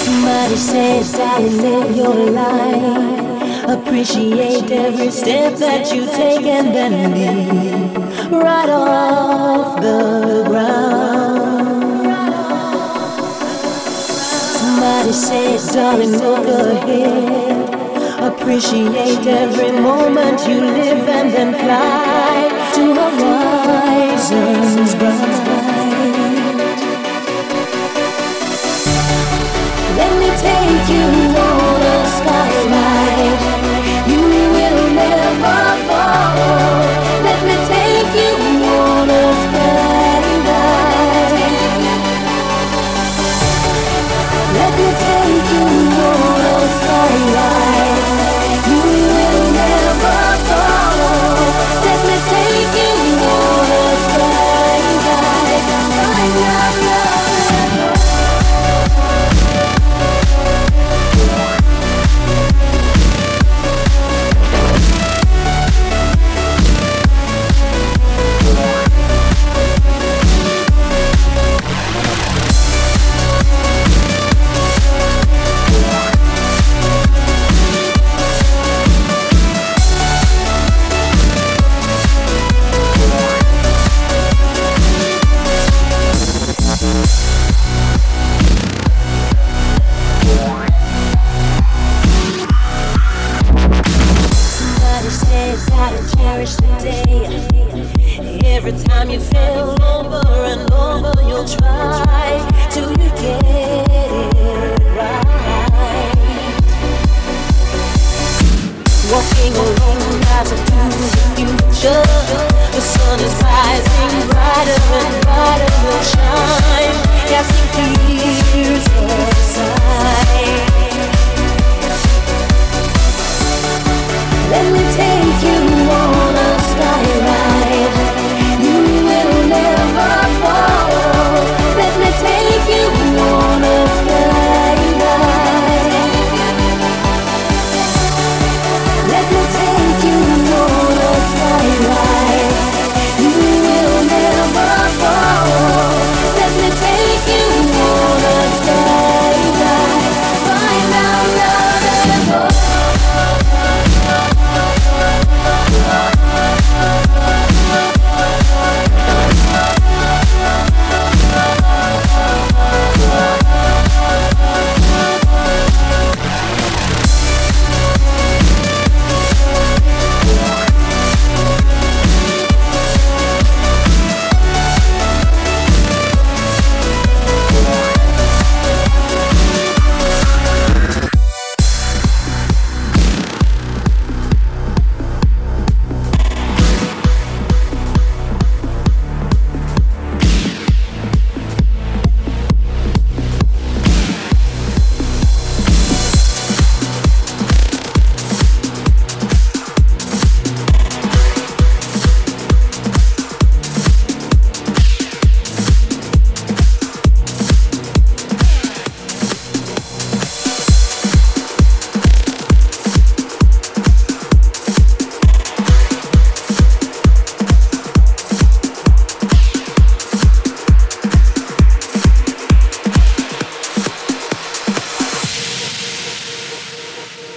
Somebody says, darling, live your life. Appreciate every step that you take and then leave right off the ground. Somebody says, darling, look ahead. Appreciate every moment you live and then fly to horizons bright. Let me take you on a skyride. You will never fall. Let me take you on a skyride. Let me take you on a skyride. You will never fall. Let me take you on a skyride. Cherish the day. Every time you fail over and over, you'll try till you get it right. Walking alone as to the future. The sun is rising brighter and brighter will shine, casting fears aside.